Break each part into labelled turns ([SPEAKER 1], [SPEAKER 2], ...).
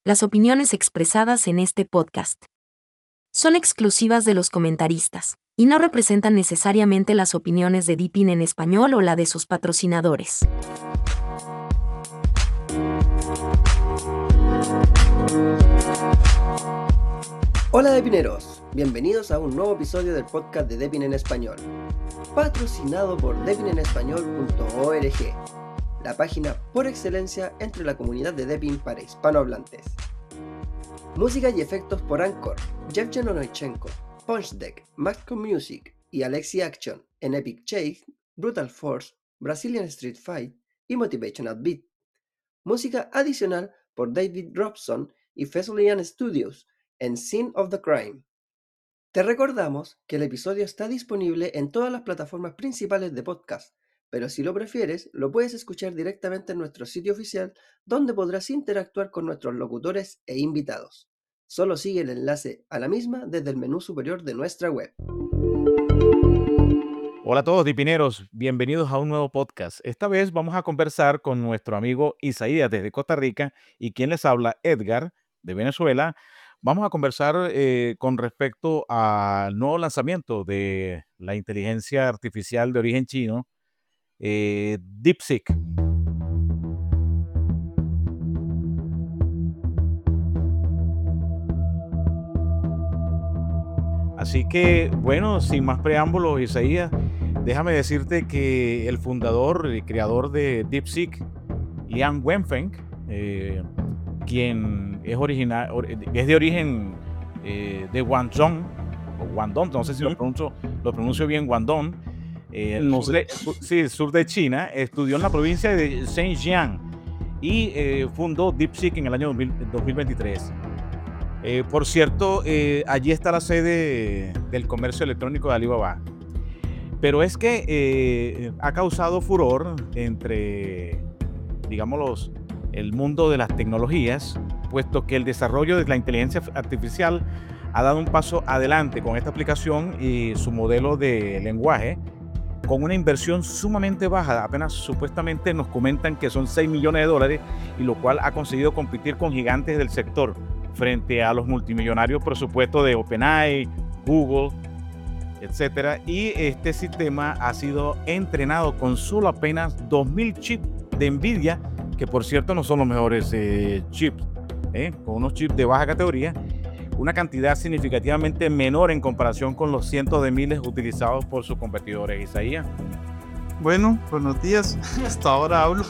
[SPEAKER 1] Las opiniones expresadas en este podcast son exclusivas de los comentaristas y no representan necesariamente las opiniones de Deepin en español o la de sus patrocinadores.
[SPEAKER 2] Hola Depineros, bienvenidos a un nuevo episodio del podcast de Depin en Español, patrocinado por depinenespañol.org, la página por excelencia entre la comunidad de Depin para hispanohablantes. Música y efectos por Anchor, Yevgen Onoichenko, Punchdeck, Maxcom Music y Alexi Action en Epic Chase, Brutal Force, Brazilian Street Fight y Motivational Beat. Música adicional por David Robson y Fesolian Studios en Scene of the Crime. Te recordamos que el episodio está disponible en todas las plataformas principales de podcast, pero si lo prefieres, lo puedes escuchar directamente en nuestro sitio oficial, donde podrás interactuar con nuestros locutores e invitados. Solo sigue el enlace a la misma desde el menú superior de nuestra web.
[SPEAKER 3] Hola a todos, Depineros, bienvenidos a un nuevo podcast. Esta vez vamos a conversar con nuestro amigo Isaías desde Costa Rica y quien les habla, Edgar, de Venezuela. Vamos a conversar con respecto al nuevo lanzamiento de la inteligencia artificial de origen chino, DeepSeek. Así que, bueno, sin más preámbulos, Isaías, déjame decirte que el fundador y creador de DeepSeek, Liang Wenfeng, quien es de origen de Guangdong, o Guangdong, no sé si lo pronuncio bien, Guangdong, sur de China, estudió en la provincia de Zhejiang y fundó DeepSeek en el año 2023. Por cierto, allí está la sede del comercio electrónico de Alibaba. Pero es que ha causado furor entre, digamos, el mundo de las tecnologías, puesto que el desarrollo de la inteligencia artificial ha dado un paso adelante con esta aplicación y su modelo de lenguaje, con una inversión sumamente baja. Apenas supuestamente nos comentan que son $6 millones, y lo cual ha conseguido competir con gigantes del sector frente a los multimillonarios presupuestos de OpenAI, Google, etcétera. Y este sistema ha sido entrenado con solo apenas 2.000 chips de NVIDIA, que por cierto no son los mejores chips, con unos chips de baja categoría, una cantidad significativamente menor en comparación con los cientos de miles utilizados por sus competidores. Isaías.
[SPEAKER 4] Bueno, buenos días, hasta ahora hablo.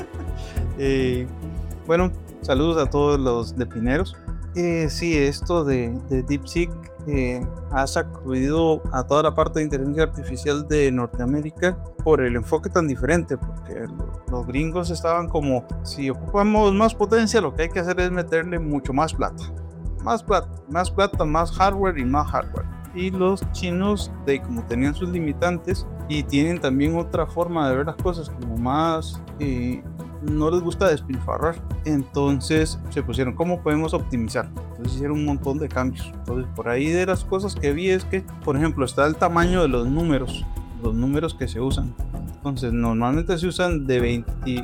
[SPEAKER 4] Bueno, saludos a todos los depineros. Sí, esto de DeepSeek ha sacudido a toda la parte de inteligencia artificial de Norteamérica por el enfoque tan diferente, porque los gringos estaban como, si ocupamos más potencia, lo que hay que hacer es meterle mucho más plata, más hardware y más hardware. Y los chinos, como tenían sus limitantes y tienen también otra forma de ver las cosas, como más... no les gusta despilfarrar, entonces se pusieron cómo podemos optimizar, entonces hicieron un montón de cambios. Entonces por ahí de las cosas que vi es que, por ejemplo, está el tamaño de los números que se usan. Entonces normalmente se usan de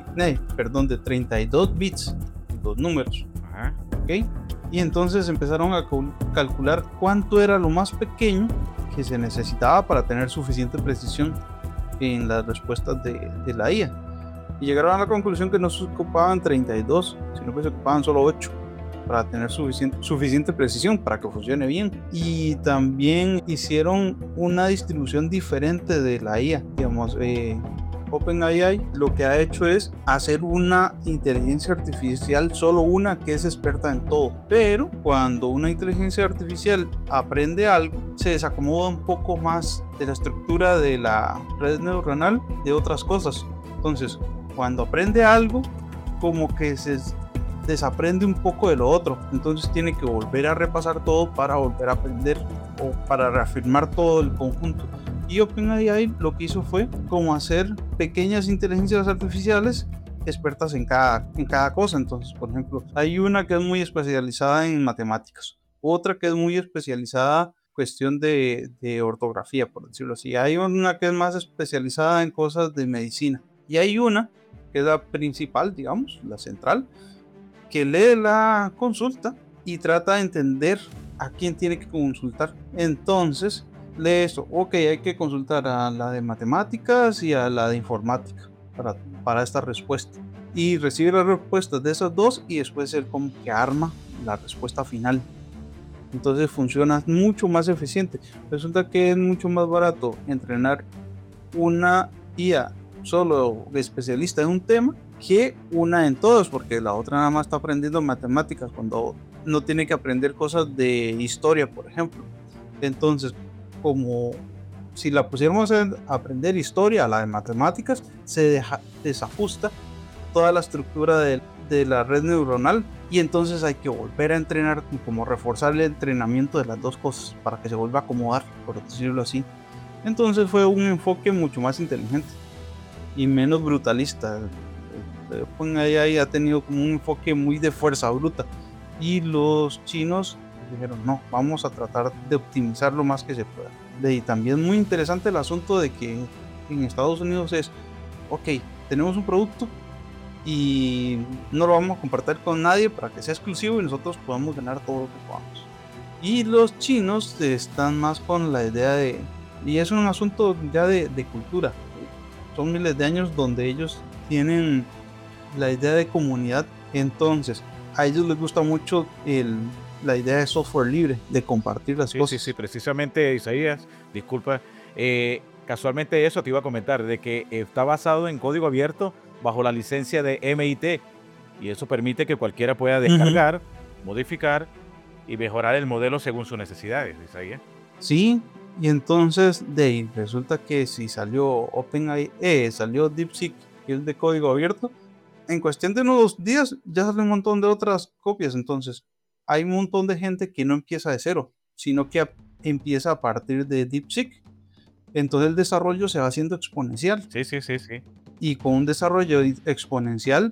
[SPEAKER 4] 32 bits los números. ¿Ok? Y entonces empezaron a calcular cuánto era lo más pequeño que se necesitaba para tener suficiente precisión en las respuestas de la IA. Y llegaron a la conclusión que no se ocupaban 32, sino que se ocupaban solo 8 para tener suficiente precisión para que funcione bien. Y también hicieron una distribución diferente de la IA. Digamos, OpenAI lo que ha hecho es hacer una inteligencia artificial, solo una que es experta en todo. Pero cuando una inteligencia artificial aprende algo, se desacomoda un poco más de la estructura de la red neuronal de otras cosas. Entonces, cuando aprende algo, como que se desaprende un poco de lo otro, entonces tiene que volver a repasar todo para volver a aprender o para reafirmar todo el conjunto. Y OpenAI lo que hizo fue como hacer pequeñas inteligencias artificiales expertas en cada cosa. Entonces, por ejemplo, hay una que es muy especializada en matemáticas, otra que es muy especializada en cuestión de ortografía, por decirlo así. Hay una que es más especializada en cosas de medicina y hay una que es la principal, digamos, la central, que lee la consulta y trata de entender a quién tiene que consultar. Entonces lee esto, ok, hay que consultar a la de matemáticas y a la de informática para esta respuesta. Y recibe las respuestas de esas dos y después él como que arma la respuesta final. Entonces funciona mucho más eficiente. Resulta que es mucho más barato entrenar una IA solo especialista en un tema que una en todos, porque la otra nada más está aprendiendo matemáticas cuando no tiene que aprender cosas de historia, por ejemplo. Entonces, como si la pusiéramos a aprender historia a la de matemáticas, se desajusta toda la estructura de la red neuronal y entonces hay que volver a entrenar, como reforzar el entrenamiento de las dos cosas para que se vuelva a acomodar, por decirlo así. Entonces fue un enfoque mucho más inteligente y menos brutalista. OpenAI ha tenido como un enfoque muy de fuerza bruta y los chinos dijeron no, vamos a tratar de optimizar lo más que se pueda. Y también muy interesante el asunto de que en Estados Unidos es, ok, tenemos un producto y no lo vamos a compartir con nadie para que sea exclusivo y nosotros podamos ganar todo lo que podamos. Y los chinos están más con la idea de, y es un asunto ya de cultura, son miles de años donde ellos tienen la idea de comunidad. Entonces a ellos les gusta mucho la idea de software libre, de compartir las cosas.
[SPEAKER 3] Sí, precisamente, Isaías, disculpa, casualmente eso te iba a comentar, de que está basado en código abierto bajo la licencia de MIT, y eso permite que cualquiera pueda descargar, modificar y mejorar el modelo según sus necesidades, Isaías.
[SPEAKER 4] Sí, y entonces resulta que si salió OpenAI, salió DeepSeek, que es de código abierto, en cuestión de unos días ya sale un montón de otras copias. Entonces hay un montón de gente que no empieza de cero, sino que empieza a partir de DeepSeek. Entonces el desarrollo se va haciendo exponencial.
[SPEAKER 3] Sí.
[SPEAKER 4] Y con un desarrollo exponencial,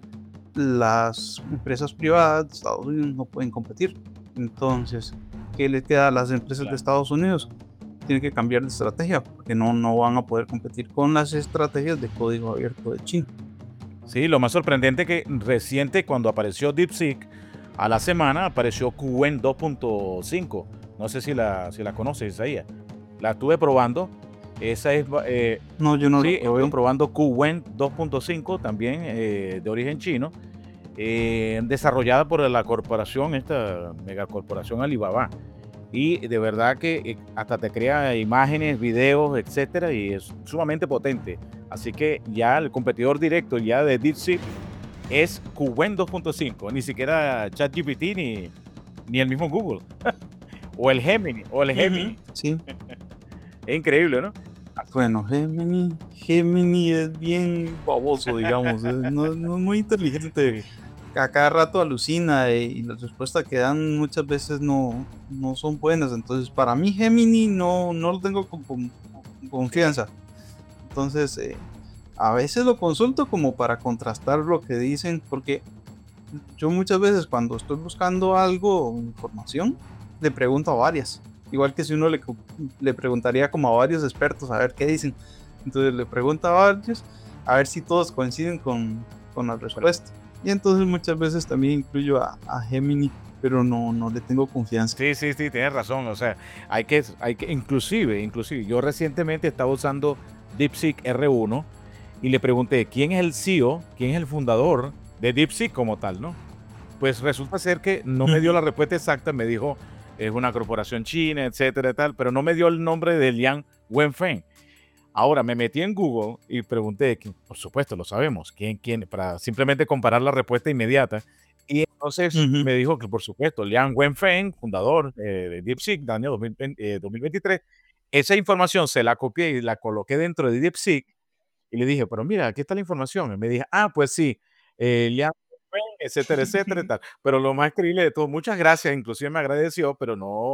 [SPEAKER 4] las empresas privadas de Estados Unidos no pueden competir. Entonces, ¿qué le queda a las empresas de Estados Unidos? Tienen que cambiar de estrategia porque no van a poder competir con las estrategias de código abierto de China.
[SPEAKER 3] Sí, lo más sorprendente que reciente, cuando apareció DeepSeek, a la semana apareció Qwen 2.5. No sé si la conoces, Isaías. La estuve probando. Esa es...
[SPEAKER 4] no, yo no.
[SPEAKER 3] Sí, estoy probando Qwen 2.5, también de origen chino, desarrollada por la corporación, esta megacorporación Alibaba. Y de verdad que hasta te crea imágenes, videos, etcétera, y es sumamente potente. Así que ya el competidor directo ya de DeepSeek es Qwen 2.5, ni siquiera ChatGPT ni el mismo Google. o el Gemini.
[SPEAKER 4] Sí.
[SPEAKER 3] Es increíble, ¿no?
[SPEAKER 4] Bueno, Gemini es bien baboso, digamos. no es muy inteligente. A cada rato alucina y las respuestas que dan muchas veces no son buenas. Entonces, para mí Gemini no lo tengo con confianza. Entonces, a veces lo consulto como para contrastar lo que dicen, porque yo muchas veces cuando estoy buscando algo, información, le pregunto a varias. Igual que si uno le preguntaría como a varios expertos a ver qué dicen. Entonces le pregunto a varios a ver si todos coinciden con la respuesta. Y entonces muchas veces también incluyo a Gemini, pero no le tengo confianza.
[SPEAKER 3] Sí, tienes razón. O sea, hay que inclusive, yo recientemente estaba usando DeepSeek R1 y le pregunté quién es el CEO, quién es el fundador de DeepSeek como tal, ¿no? Pues resulta ser que no me dio la respuesta exacta, me dijo es una corporación china, etcétera, tal, pero no me dio el nombre de Liang Wenfeng. Ahora me metí en Google y pregunté, por supuesto, lo sabemos, quién, para simplemente comparar la respuesta inmediata. Y entonces me dijo que, por supuesto, Liang Wenfeng, fundador de DeepSeek del año 2023, esa información se la copié y la coloqué dentro de DeepSeek y le dije, pero mira, aquí está la información. Y me dije, pues sí, Liang Wenfeng, etcétera, etcétera, tal. Pero lo más increíble de todo, muchas gracias, inclusive me agradeció, pero no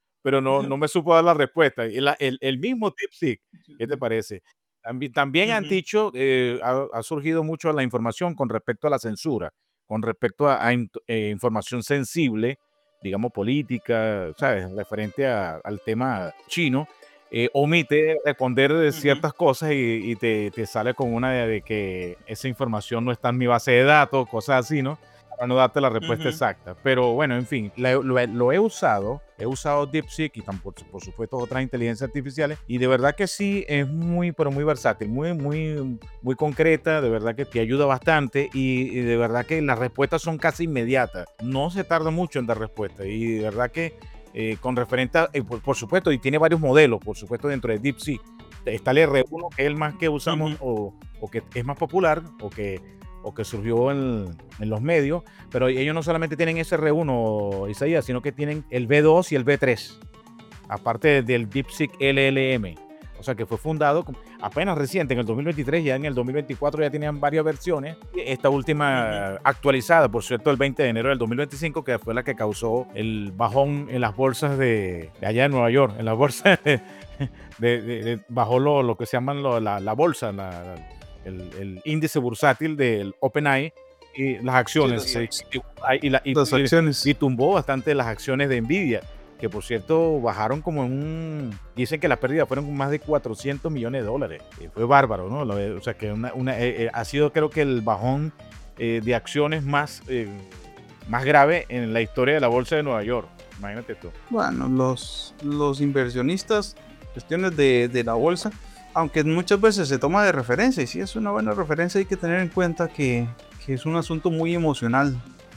[SPEAKER 3] me supo dar la respuesta. Y el mismo DeepSeek, ¿qué te parece? También han dicho, ha surgido mucho la información con respecto a la censura, con respecto a información sensible, digamos política, ¿sabes? Referente al tema chino, omite responder ciertas cosas y te sale con una de que esa información no está en mi base de datos, cosas así, ¿no? para no darte la respuesta exacta. Pero bueno, en fin, lo he usado DeepSeek y por supuesto otras inteligencias artificiales, y de verdad que sí, es muy, pero muy versátil, muy concreta, de verdad que te ayuda bastante, y de verdad que las respuestas son casi inmediatas, no se tarda mucho en dar respuesta, y de verdad que con referente a, por supuesto, y tiene varios modelos, por supuesto, dentro de DeepSeek. Está el R1, que es el más que usamos, o que es más popular, o que surgió en los medios, pero ellos no solamente tienen ese R1, Isaías, sino que tienen el V2 y el V3, aparte del DeepSeek LLM. O sea, que fue fundado apenas reciente, en el 2023, ya en el 2024 ya tenían varias versiones. Esta última actualizada, por cierto, el 20 de enero del 2025, que fue la que causó el bajón en las bolsas de allá de Nueva York, en las bolsas bajó lo que se llaman la bolsa, el índice bursátil del OpenAI y las acciones.
[SPEAKER 4] Las acciones.
[SPEAKER 3] Y tumbó bastante las acciones de Nvidia, que por cierto bajaron dicen que las pérdidas fueron más de $400 millones. Fue bárbaro, ¿no? O sea que ha sido, creo que, el bajón de acciones más grave en la historia de la bolsa de Nueva York. Imagínate tú.
[SPEAKER 4] Bueno, los inversionistas, cuestiones de la bolsa, aunque muchas veces se toma de referencia, y sí es una buena referencia, hay que tener en cuenta que es un asunto muy emocional.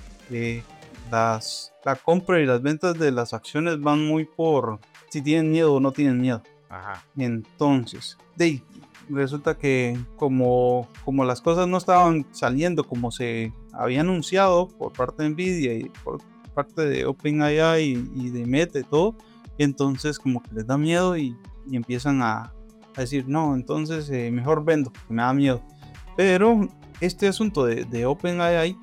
[SPEAKER 4] La compra y las ventas de las acciones van muy por si tienen miedo o no tienen miedo.
[SPEAKER 3] Ajá.
[SPEAKER 4] Entonces, resulta que como las cosas no estaban saliendo como se había anunciado por parte de Nvidia y por parte de OpenAI y de Meta y todo, entonces como que les da miedo y empiezan a decir, no, entonces mejor vendo, que me da miedo. Pero este asunto de OpenAI,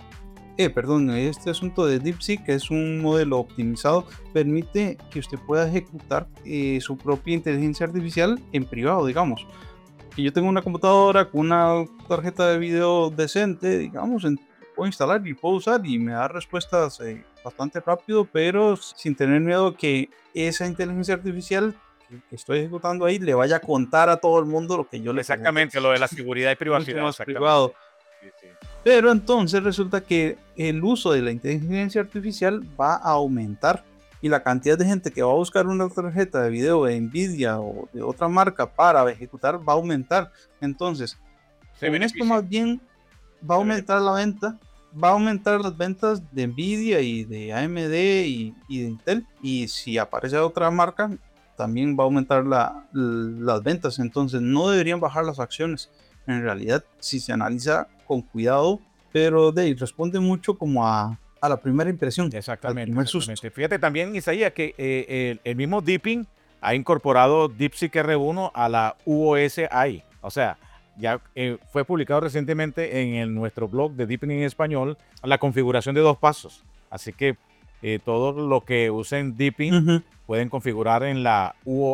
[SPEAKER 4] este asunto de DeepSeek, que es un modelo optimizado, permite que usted pueda ejecutar su propia inteligencia artificial en privado, digamos. Que yo tengo una computadora con una tarjeta de video decente, digamos, puedo instalar y puedo usar y me da respuestas bastante rápido, pero sin tener miedo que esa inteligencia artificial que estoy ejecutando ahí le vaya a contar a todo el mundo lo que yo le
[SPEAKER 3] Exactamente, pregunto. Lo de la seguridad y privacidad.
[SPEAKER 4] Más privado. Sí. Pero entonces resulta que el uso de la inteligencia artificial va a aumentar, y la cantidad de gente que va a buscar una tarjeta de video de Nvidia o de otra marca para ejecutar va a aumentar. Entonces, en esto más bien va a aumentar la venta, va a aumentar las ventas de Nvidia y de AMD y de Intel, y si aparece otra marca también va a aumentar las ventas. Entonces no deberían bajar las acciones en realidad, si se analiza con cuidado, pero responde mucho como a la primera impresión.
[SPEAKER 3] Exactamente. Fíjate también, Isaías, que el mismo Deepin ha incorporado DeepSeek R1 a la UOS AI. O sea, ya fue publicado recientemente en nuestro blog de Deepin en español la configuración de 2 pasos. Así que todo lo que usen Deepin pueden configurar en la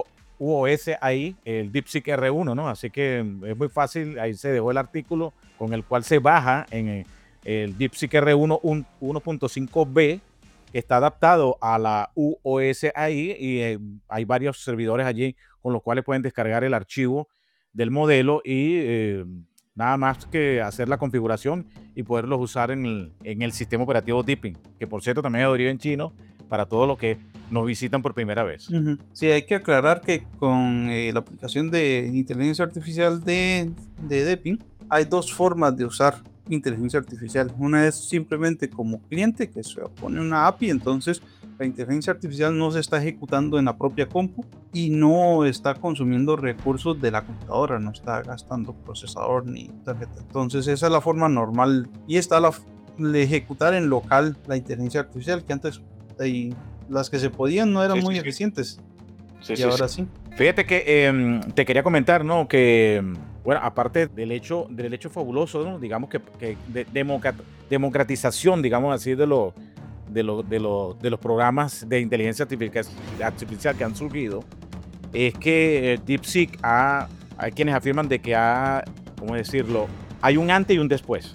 [SPEAKER 3] UOS AI, el DeepSeek R1, ¿no? Así que es muy fácil. Ahí se dejó el artículo con el cual se baja en el DeepSeek R1 1.5B, que está adaptado a la UOS AI, y hay varios servidores allí con los cuales pueden descargar el archivo del modelo y nada más que hacer la configuración y poderlos usar en el sistema operativo Deepin, que por cierto también es de origen chino, para todos los que nos visitan por primera vez.
[SPEAKER 4] Sí, hay que aclarar que con la aplicación de inteligencia artificial de Deepin hay 2 formas de usar inteligencia artificial. Una es simplemente como cliente, que se pone una API, entonces la inteligencia artificial no se está ejecutando en la propia compu y no está consumiendo recursos de la computadora, no está gastando procesador ni tarjeta. Entonces esa es la forma normal, y está de ejecutar en local la inteligencia artificial, que antes las que se podían no eran muy eficientes. Ahora sí.
[SPEAKER 3] Fíjate que te quería comentar, ¿no? Que, bueno, aparte del hecho fabuloso, ¿no? Digamos que de democratización, digamos así, de los programas de inteligencia artificial que han surgido, es que DeepSeek hay quienes afirman de que ¿cómo decirlo? Hay un antes y un después.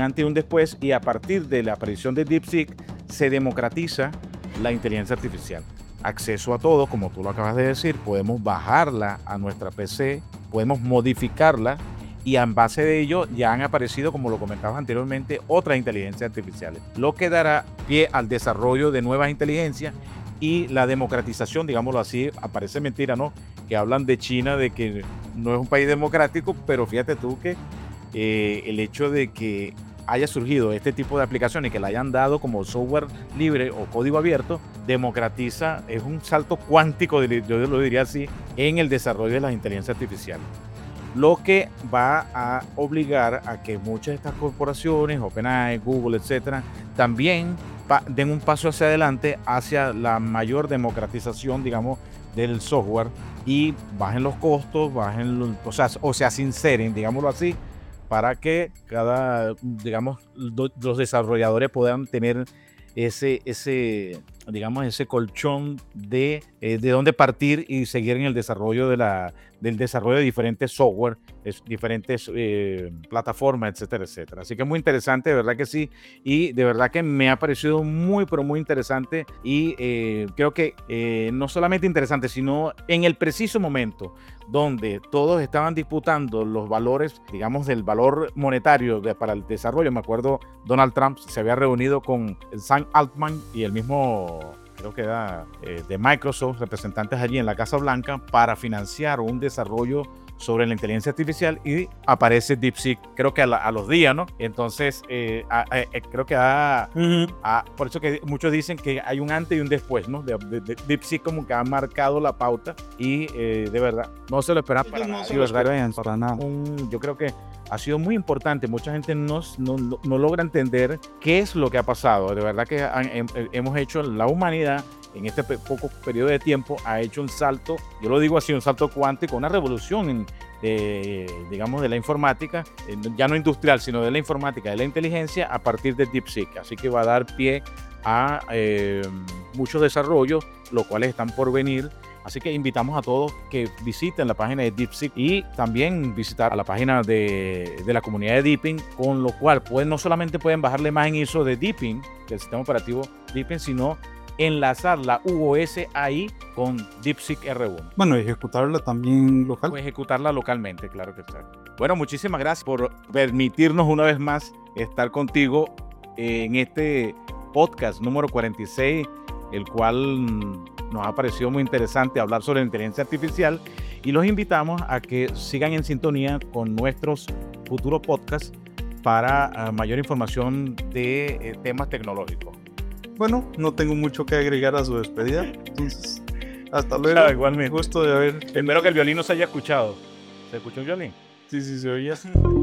[SPEAKER 3] Y a partir de la aparición de DeepSeek se democratiza la inteligencia artificial. Acceso a todo, como tú lo acabas de decir, podemos bajarla a nuestra PC, podemos modificarla y en base de ello ya han aparecido, como lo comentabas anteriormente, otras inteligencias artificiales, lo que dará pie al desarrollo de nuevas inteligencias y la democratización, digámoslo así. Aparece mentira, ¿no? Que hablan de China, de que no es un país democrático, pero fíjate tú que el hecho de que haya surgido este tipo de aplicaciones y que la hayan dado como software libre o código abierto, democratiza, es un salto cuántico, yo lo diría así, en el desarrollo de las inteligencias artificiales. Lo que va a obligar a que muchas de estas corporaciones, OpenAI, Google, etcétera, también den un paso hacia adelante hacia la mayor democratización, digamos, del software, y bajen los costos, o sea, sinceren, digámoslo así, para que los desarrolladores puedan tener ese colchón de dónde partir y seguir en el desarrollo del desarrollo de diferentes software, diferentes plataformas, etcétera, etcétera. Así que es muy interesante, de verdad que sí, y de verdad que me ha parecido muy, pero muy interesante, y creo que no solamente interesante, sino en el preciso momento donde todos estaban disputando los valores, digamos, del valor monetario para el desarrollo. Me acuerdo, Donald Trump se había reunido con Sam Altman y el mismo, creo que era de Microsoft, representantes allí en la Casa Blanca, para financiar un desarrollo sobre la inteligencia artificial, y aparece DeepSeek, creo que a los días, ¿no? Entonces, creo que por eso que muchos dicen que hay un antes y un después, ¿no? De DeepSeek, como que ha marcado la pauta, y de verdad, no se lo esperaba para nada.
[SPEAKER 4] Para nada.
[SPEAKER 3] Yo creo que ha sido muy importante. Mucha gente no logra entender qué es lo que ha pasado. De verdad que hemos hecho, la humanidad en este poco periodo de tiempo ha hecho un salto, yo lo digo así, un salto cuántico, una revolución digamos, de la informática, ya no industrial, sino de la informática, de la inteligencia, a partir de DeepSeek. Así que va a dar pie a muchos desarrollos, los cuales están por venir. Así que invitamos a todos que visiten la página de DeepSeek y también visitar a la página de la comunidad de Deepin, con lo cual no solamente pueden bajar la imagen ISO de Deepin, del sistema operativo Deepin, sino enlazar la UOS AI con DeepSeek R1.
[SPEAKER 4] Bueno, ejecutarla también local.
[SPEAKER 3] O ejecutarla localmente, claro que está. Bueno, muchísimas gracias por permitirnos una vez más estar contigo en este podcast número 46, el cual nos ha parecido muy interesante hablar sobre la inteligencia artificial, y los invitamos a que sigan en sintonía con nuestros futuros podcasts para mayor información de temas tecnológicos.
[SPEAKER 4] Bueno, no tengo mucho que agregar a su despedida, entonces hasta luego.
[SPEAKER 3] Claro, igual me
[SPEAKER 4] gusto de haber.
[SPEAKER 3] Espero que el violín no se haya escuchado. ¿Se escuchó el violín?
[SPEAKER 4] Sí, se oía.